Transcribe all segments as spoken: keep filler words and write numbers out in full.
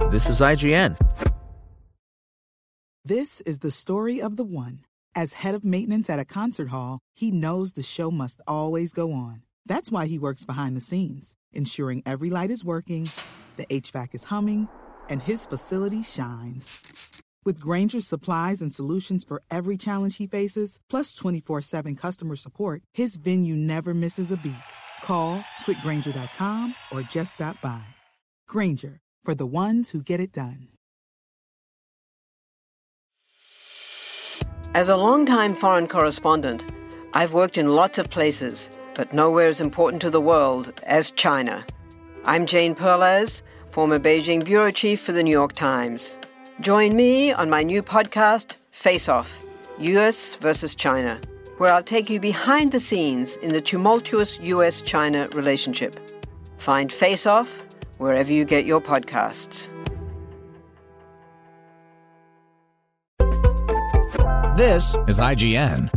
This is I G N. This is the story of the one. As head of maintenance at a concert hall, he knows the show must always go on. That's why he works behind the scenes, ensuring every light is working, the H V A C is humming, and his facility shines. With Grainger's supplies and solutions for every challenge he faces, plus twenty-four seven customer support, his venue never misses a beat. Call quick grainger dot com or just stop by. Grainger, for the ones who get it done. As a longtime foreign correspondent, I've worked in lots of places, but nowhere as important to the world as China. I'm Jane Perlez, former Beijing bureau chief for the New York Times. Join me on my new podcast, Face Off, U S versus China, where I'll take you behind the scenes in the tumultuous U S China relationship. Find Face Off wherever you get your podcasts. This is I G N.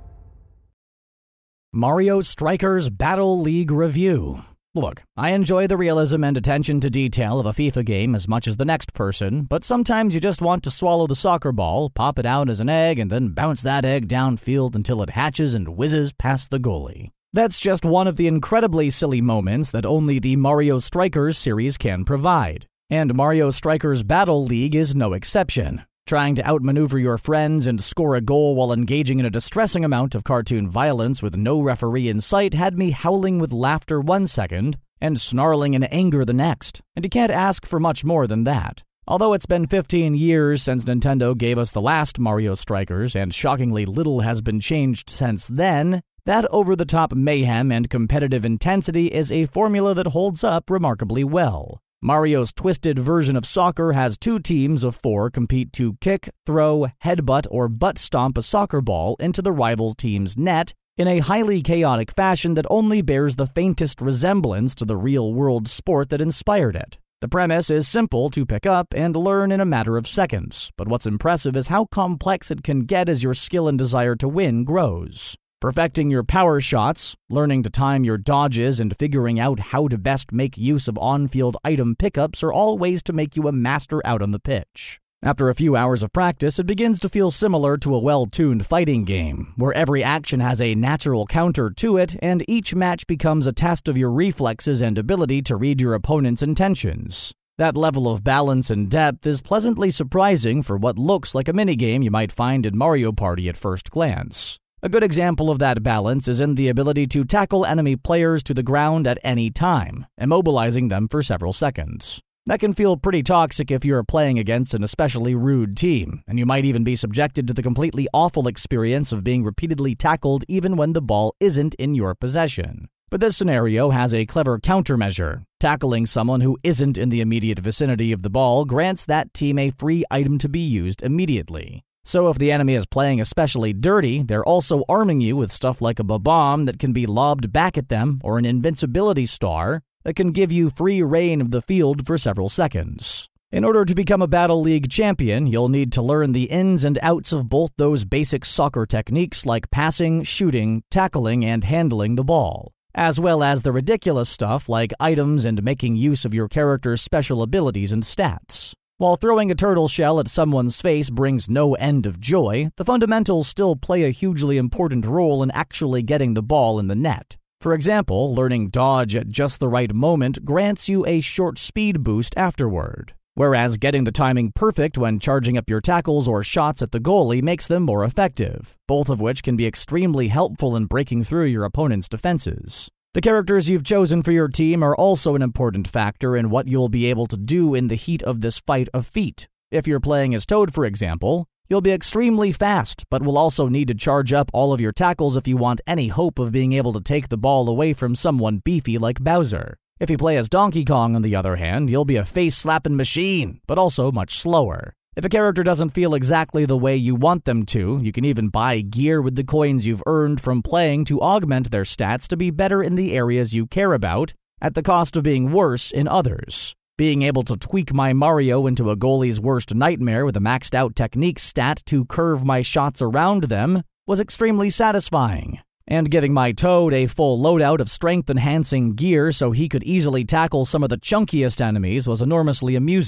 Mario Strikers Battle League Review. Look, I enjoy the realism and attention to detail of a FIFA game as much as the next person, but sometimes you just want to swallow the soccer ball, pop it out as an egg, and then bounce that egg downfield until it hatches and whizzes past the goalie. That's just one of the incredibly silly moments that only the Mario Strikers series can provide. And Mario Strikers Battle League is no exception. Trying to outmaneuver your friends and score a goal while engaging in a distressing amount of cartoon violence with no referee in sight had me howling with laughter one second and snarling in anger the next, and you can't ask for much more than that. Although it's been fifteen years since Nintendo gave us the last Mario Strikers, and shockingly little has been changed since then, that over-the-top mayhem and competitive intensity is a formula that holds up remarkably well. Mario's twisted version of soccer has two teams of four compete to kick, throw, headbutt, or butt stomp a soccer ball into the rival team's net in a highly chaotic fashion that only bears the faintest resemblance to the real-world sport that inspired it. The premise is simple to pick up and learn in a matter of seconds, but what's impressive is how complex it can get as your skill and desire to win grows. Perfecting your power shots, learning to time your dodges, and figuring out how to best make use of on-field item pickups are all ways to make you a master out on the pitch. After a few hours of practice, it begins to feel similar to a well-tuned fighting game, where every action has a natural counter to it, and each match becomes a test of your reflexes and ability to read your opponent's intentions. That level of balance and depth is pleasantly surprising for what looks like a minigame you might find in Mario Party at first glance. A good example of that balance is in the ability to tackle enemy players to the ground at any time, immobilizing them for several seconds. That can feel pretty toxic if you're playing against an especially rude team, and you might even be subjected to the completely awful experience of being repeatedly tackled even when the ball isn't in your possession. But this scenario has a clever countermeasure. Tackling someone who isn't in the immediate vicinity of the ball grants that team a free item to be used immediately. So if the enemy is playing especially dirty, they're also arming you with stuff like a bomb that can be lobbed back at them, or an invincibility star that can give you free reign of the field for several seconds. In order to become a Battle League champion, you'll need to learn the ins and outs of both those basic soccer techniques like passing, shooting, tackling, and handling the ball, as well as the ridiculous stuff like items and making use of your character's special abilities and stats. While throwing a turtle shell at someone's face brings no end of joy, the fundamentals still play a hugely important role in actually getting the ball in the net. For example, learning dodge at just the right moment grants you a short speed boost afterward, whereas getting the timing perfect when charging up your tackles or shots at the goalie makes them more effective, both of which can be extremely helpful in breaking through your opponent's defenses. The characters you've chosen for your team are also an important factor in what you'll be able to do in the heat of this fight of feet. If you're playing as Toad, for example, you'll be extremely fast, but will also need to charge up all of your tackles if you want any hope of being able to take the ball away from someone beefy like Bowser. If you play as Donkey Kong, on the other hand, you'll be a face-slapping machine, but also much slower. If a character doesn't feel exactly the way you want them to, you can even buy gear with the coins you've earned from playing to augment their stats to be better in the areas you care about, at the cost of being worse in others. Being able to tweak my Mario into a goalie's worst nightmare with a maxed out technique stat to curve my shots around them was extremely satisfying. And giving my Toad a full loadout of strength-enhancing gear so he could easily tackle some of the chunkiest enemies was enormously amusing.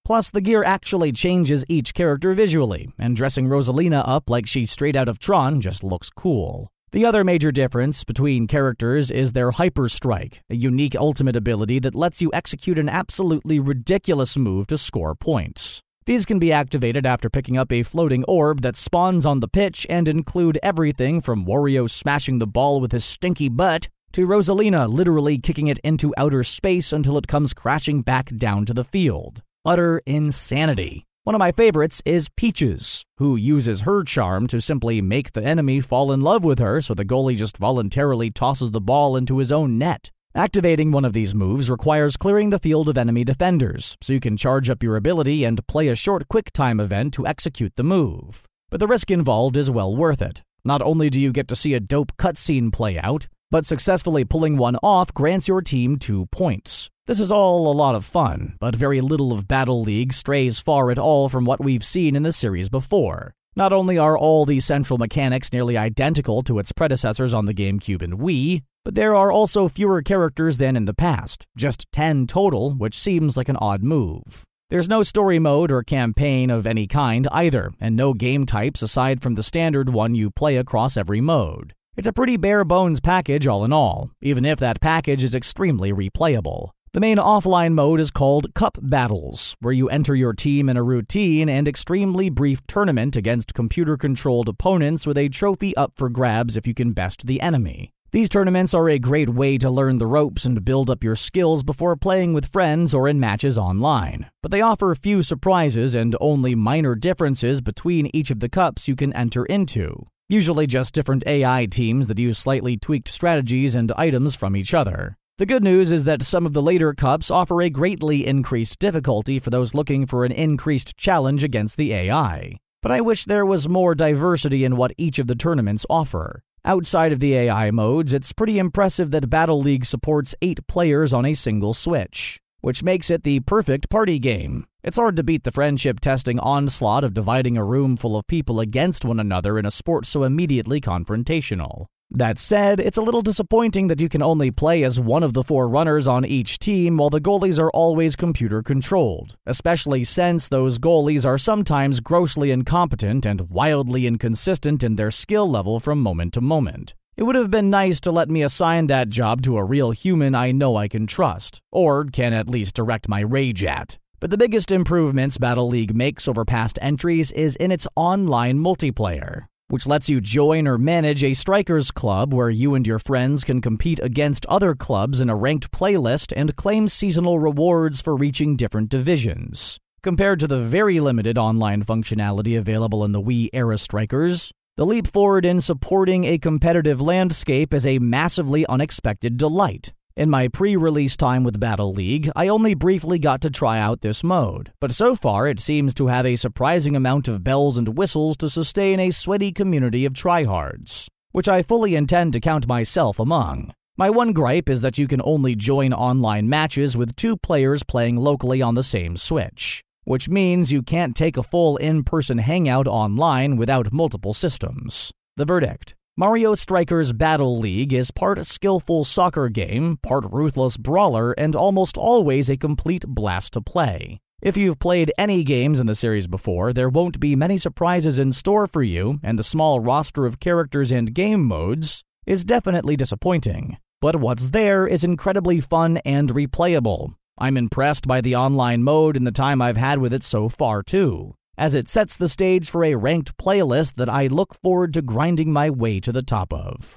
Plus, the gear actually changes each character visually, and dressing Rosalina up like she's straight out of Tron just looks cool. The other major difference between characters is their Hyper Strike, a unique ultimate ability that lets you execute an absolutely ridiculous move to score points. These can be activated after picking up a floating orb that spawns on the pitch and include everything from Wario smashing the ball with his stinky butt to Rosalina literally kicking it into outer space until it comes crashing back down to the field. Utter insanity. One of my favorites is Peaches, who uses her charm to simply make the enemy fall in love with her so the goalie just voluntarily tosses the ball into his own net. Activating one of these moves requires clearing the field of enemy defenders, so you can charge up your ability and play a short quick-time event to execute the move. But the risk involved is well worth it. Not only do you get to see a dope cutscene play out, but successfully pulling one off grants your team two points. This is all a lot of fun, but very little of Battle League strays far at all from what we've seen in the series before. Not only are all the central mechanics nearly identical to its predecessors on the GameCube and Wii, but there are also fewer characters than in the past, just ten total, which seems like an odd move. There's no story mode or campaign of any kind either, and no game types aside from the standard one you play across every mode. It's a pretty bare-bones package all in all, even if that package is extremely replayable. The main offline mode is called Cup Battles, where you enter your team in a routine and extremely brief tournament against computer-controlled opponents with a trophy up for grabs if you can best the enemy. These tournaments are a great way to learn the ropes and build up your skills before playing with friends or in matches online, but they offer few surprises and only minor differences between each of the cups you can enter into. Usually just different A I teams that use slightly tweaked strategies and items from each other. The good news is that some of the later cups offer a greatly increased difficulty for those looking for an increased challenge against the A I. But I wish there was more diversity in what each of the tournaments offer. Outside of the A I modes, it's pretty impressive that Battle League supports eight players on a single Switch, which makes it the perfect party game. It's hard to beat the friendship-testing onslaught of dividing a room full of people against one another in a sport so immediately confrontational. That said, it's a little disappointing that you can only play as one of the four runners on each team while the goalies are always computer-controlled, especially since those goalies are sometimes grossly incompetent and wildly inconsistent in their skill level from moment to moment. It would have been nice to let me assign that job to a real human I know I can trust, or can at least direct my rage at. But the biggest improvements Battle League makes over past entries is in its online multiplayer, which lets you join or manage a strikers club where you and your friends can compete against other clubs in a ranked playlist and claim seasonal rewards for reaching different divisions. Compared to the very limited online functionality available in the Wii-era strikers, the leap forward in supporting a competitive landscape is a massively unexpected delight. In my pre-release time with Battle League, I only briefly got to try out this mode, but so far it seems to have a surprising amount of bells and whistles to sustain a sweaty community of tryhards, which I fully intend to count myself among. My one gripe is that you can only join online matches with two players playing locally on the same Switch, which means you can't take a full in-person hangout online without multiple systems. The verdict: Mario Strikers Battle League is part skillful soccer game, part ruthless brawler, and almost always a complete blast to play. If you've played any games in the series before, there won't be many surprises in store for you, and the small roster of characters and game modes is definitely disappointing. But what's there is incredibly fun and replayable. I'm impressed by the online mode and the time I've had with it so far, too, as it sets the stage for a ranked playlist that I look forward to grinding my way to the top of.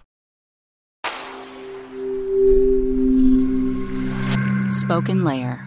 Spoken Layer.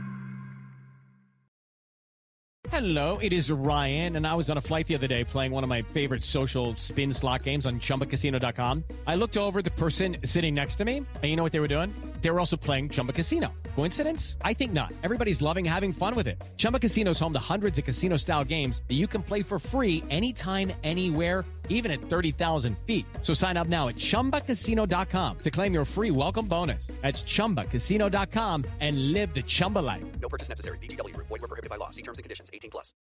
Hello, it is Ryan, and I was on a flight the other day playing one of my favorite social spin slot games on Chumba Casino dot com. I looked over at the person sitting next to me, and you know what they were doing? They were also playing Chumba Casino. Coincidence? I think not. Everybody's loving having fun with it. Chumba Casino is home to hundreds of casino-style games that you can play for free anytime, anywhere, even at thirty thousand feet. So sign up now at Chumba Casino dot com to claim your free welcome bonus. That's Chumba Casino dot com and live the Chumba life. No purchase necessary. V G W. Void where prohibited by law. See terms and conditions. eighteen plus.